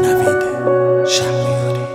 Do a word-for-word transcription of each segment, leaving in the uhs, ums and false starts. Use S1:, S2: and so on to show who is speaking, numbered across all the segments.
S1: نوید شهریاری.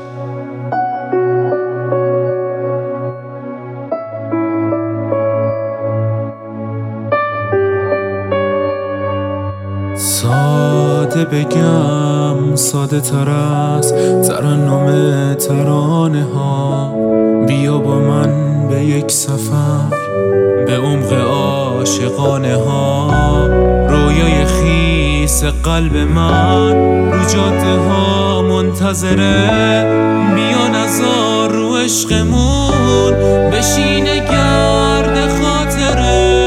S1: ساده بگم ساده تر از ترنم ترانه ها، بیا با من به یک سفر به عمق عاشقانه ها. رویای خیس قلب من رو جاده ها منتظره، بیا نزار رو عشقمون بشینه گرد خاطره.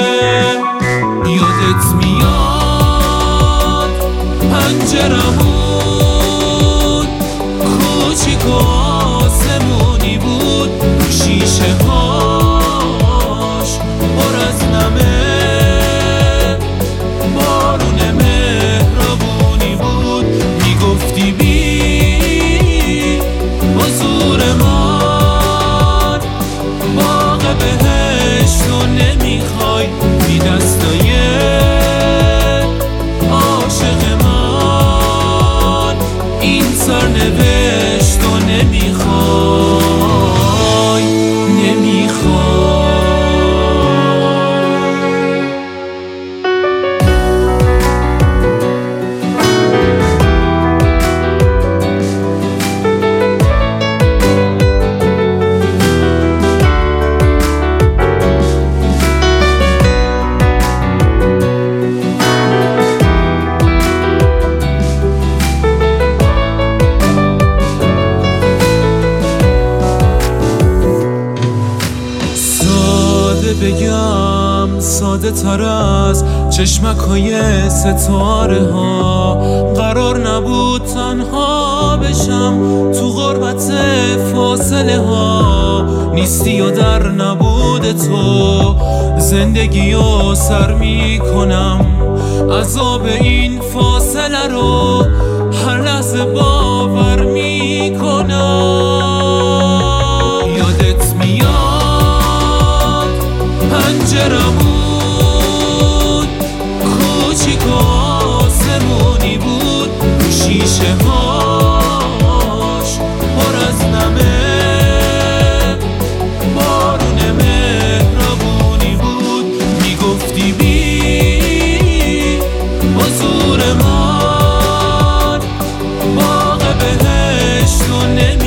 S1: یادت میاد پنجرمون کوچیک و آسمونی بود، شیشه هاش پر از نمه، بارون مهربونی بود. میگفتی بی حضور من باغ بهشت رو نمیخوای، بی دستای عاشق من این سرنوشت رو نمیخوای نمیخوای. بگم ساده تر از چشمک های ستاره ها، قرار نبود تنها بشم تو غربت فاصله ها. نیستی و در نبود تو زندگی و سر می کنم، عذاب این فاصله رو هر لحظه باور می کنم. یادت میاد پنجرمون کوچیک و آسمونی بود، شیشه هاش پر از نمه، بارون مهربونی بود. میگفتی بی حضور من باغ بهشت رو نمی